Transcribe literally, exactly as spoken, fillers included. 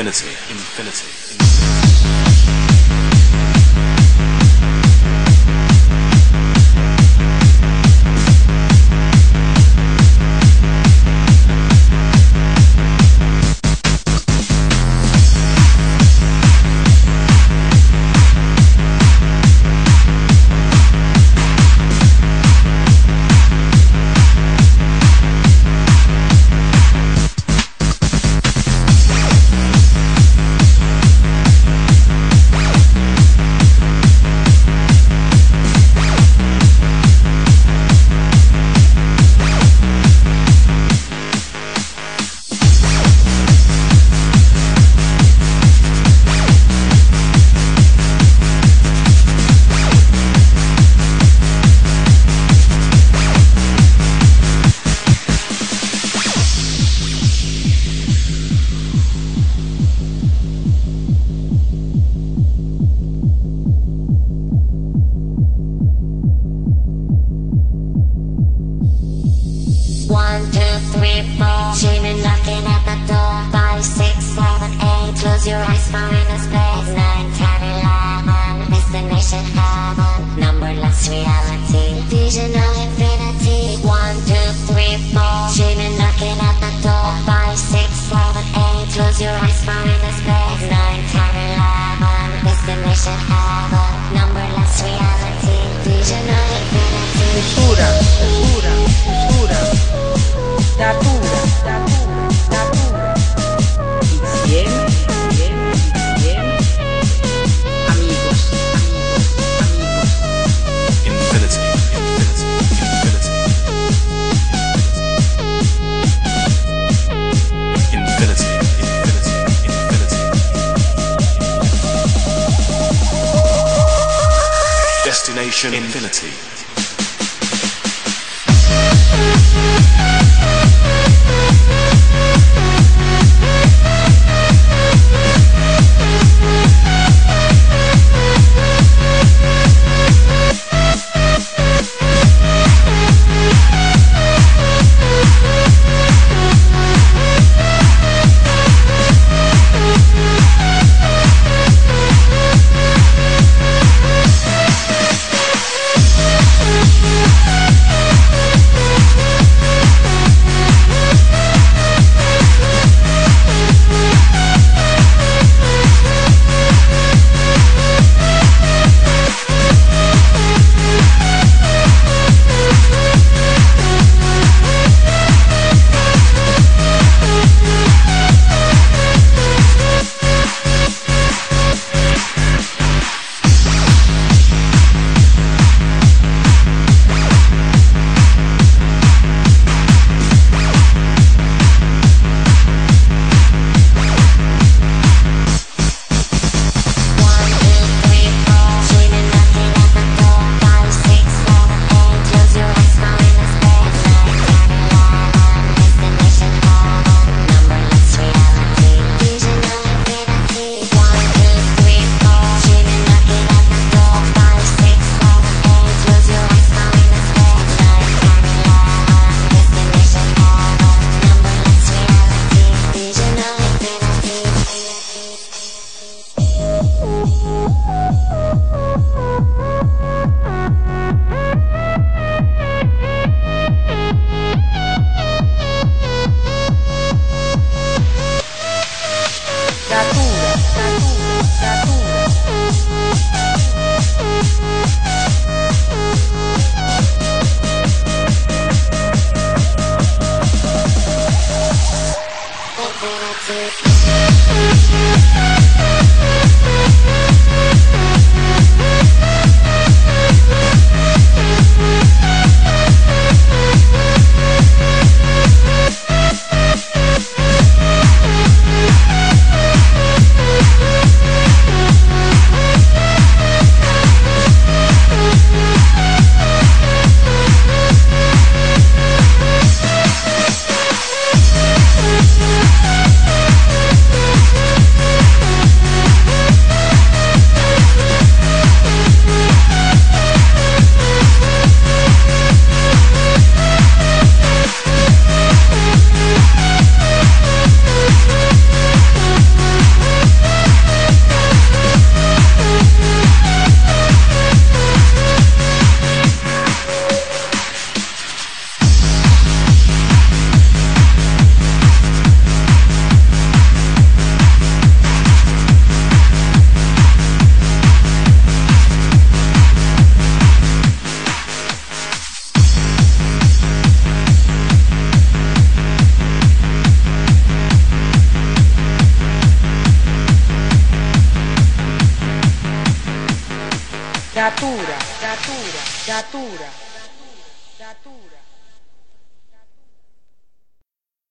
infinity, infinity, infinity. One, two, three, four. Jimmy knocking at the door. Five, six, seven, eight. Close your eyes for inner space. Nine, ten, eleven. Destination heaven. Numberless reality. Vision of infinity. One, two, three, four. Jimmy knocking at the door. Five, six, seven, eight. Close your eyes for inner space. Nine, ten, eleven. Destination heaven. Numberless reality. Vision of infinity. Cultura, cultura, cultura. Datura, datura, datura. Insieme, insieme, insieme. Amigos, amigos, amigos. Infinity, infinity, infinity. Infinity, infinity, infinity. Destination infinity. datura, datura, datura, datura.